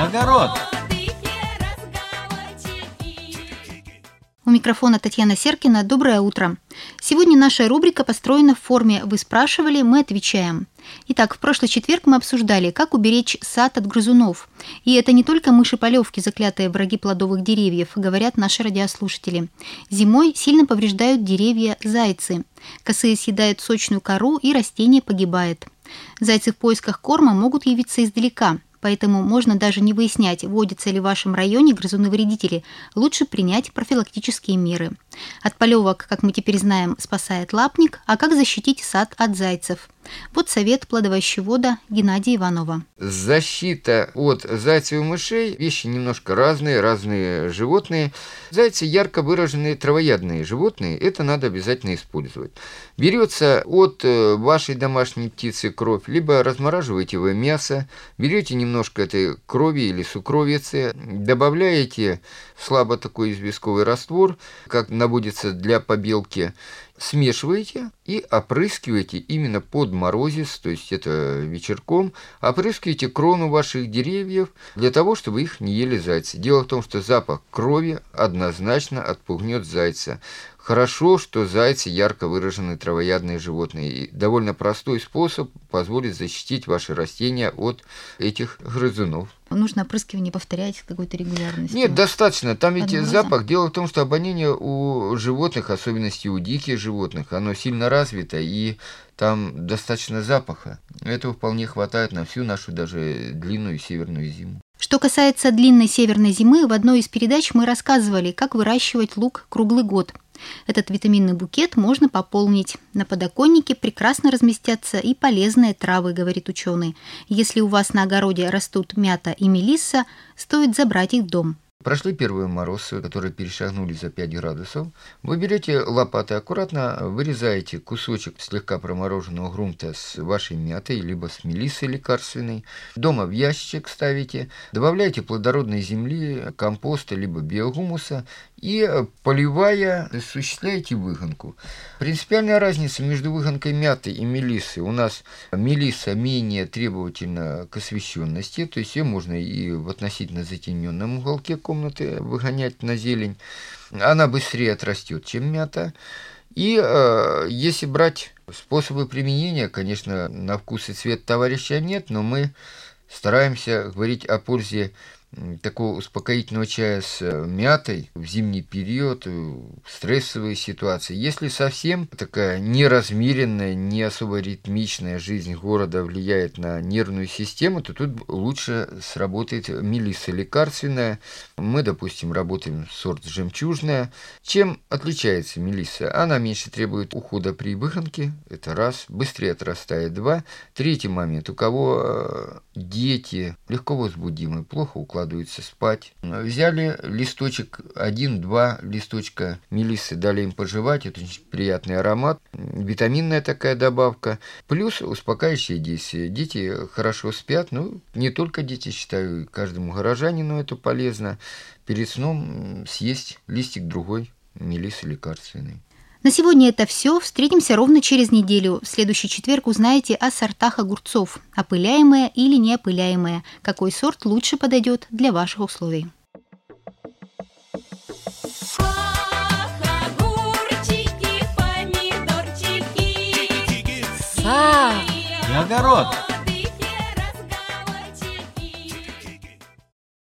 Огород. У микрофона Татьяна Серкина. Доброе утро. Сегодня наша рубрика построена в форме «Вы спрашивали, мы отвечаем». Итак, в прошлый четверг мы обсуждали, как уберечь сад от грызунов. И это не только мыши-полевки, заклятые враги плодовых деревьев, говорят наши радиослушатели. Зимой сильно повреждают деревья зайцы. Косые съедают сочную кору, и растение погибает. Зайцы в поисках корма могут явиться издалека. Поэтому можно даже не выяснять, водятся ли в вашем районе грызуны-вредители. Лучше принять профилактические меры. От полевок, как мы теперь знаем, спасает лапник, а как защитить сад от зайцев? Вот совет плодовощевода Геннадия Иванова. Защита от зайцев и мышей – вещи немножко разные животные. Зайцы – ярко выраженные травоядные животные, это надо обязательно использовать. Берется от вашей домашней птицы кровь, либо размораживаете вы мясо, берете немножко этой крови или сукровицы, добавляете слабо такой известковый раствор, как наводится для побелки, смешиваете и опрыскиваете именно под морозец, то есть это вечерком, опрыскиваете крону ваших деревьев для того, чтобы их не ели зайцы. Дело в том, что запах крови однозначно отпугнет зайца. Хорошо, что зайцы ярко выраженные травоядные животные. И довольно простой способ позволит защитить ваши растения от этих грызунов. Нужно опрыскивание повторять с какой-то регулярностью? Нет, достаточно. Там ведь Одним запах. разом? Дело в том, что обоняние у животных, особенности у диких животных, оно сильно развито, и там достаточно запаха. Этого вполне хватает на всю нашу даже длинную северную зиму. Что касается длинной северной зимы, в одной из передач мы рассказывали, как выращивать лук круглый год. Этот витаминный букет можно пополнить. На подоконнике прекрасно разместятся и полезные травы, говорит ученый. Если у вас на огороде растут мята и мелисса, стоит забрать их в дом. Прошли первые морозы, которые перешагнули за 5 градусов. Вы берете лопатой, аккуратно вырезаете кусочек слегка промороженного грунта с вашей мятой, либо с мелиссой лекарственной. Дома в ящичек ставите, добавляете плодородной земли, компоста, либо биогумуса и, поливая, осуществляете выгонку. Принципиальная разница между выгонкой мяты и мелиссы. У нас мелисса менее требовательна к освещенности, то есть ее можно и в относительно затененном уголке комнаты выгонять на зелень. Она быстрее отрастет, чем мята. И если брать способы применения, конечно, на вкус и цвет товарища нет, но мы стараемся говорить о пользе такого успокоительного чая с мятой в зимний период, в стрессовые ситуации. Если совсем такая неразмеренная, не особо ритмичная жизнь города влияет на нервную систему, то тут лучше сработает мелисса лекарственная. Мы, допустим, работаем сорт жемчужная. Чем отличается мелисса? Она меньше требует ухода при выгонке, это раз, быстрее отрастает, два. Третий момент, у кого дети легко возбудимы, плохо укладываются спать. Взяли листочек, 1-2 листочка мелиссы, дали им пожевать, это очень приятный аромат, витаминная такая добавка, плюс успокаивающие действия. Дети хорошо спят, не только дети, считаю, каждому горожанину это полезно. Перед сном съесть листик другой мелиссы лекарственной. На сегодня это все. Встретимся ровно через неделю. В следующий четверг узнаете о сортах огурцов. Опыляемые или неопыляемые. Какой сорт лучше подойдет для ваших условий. Огород.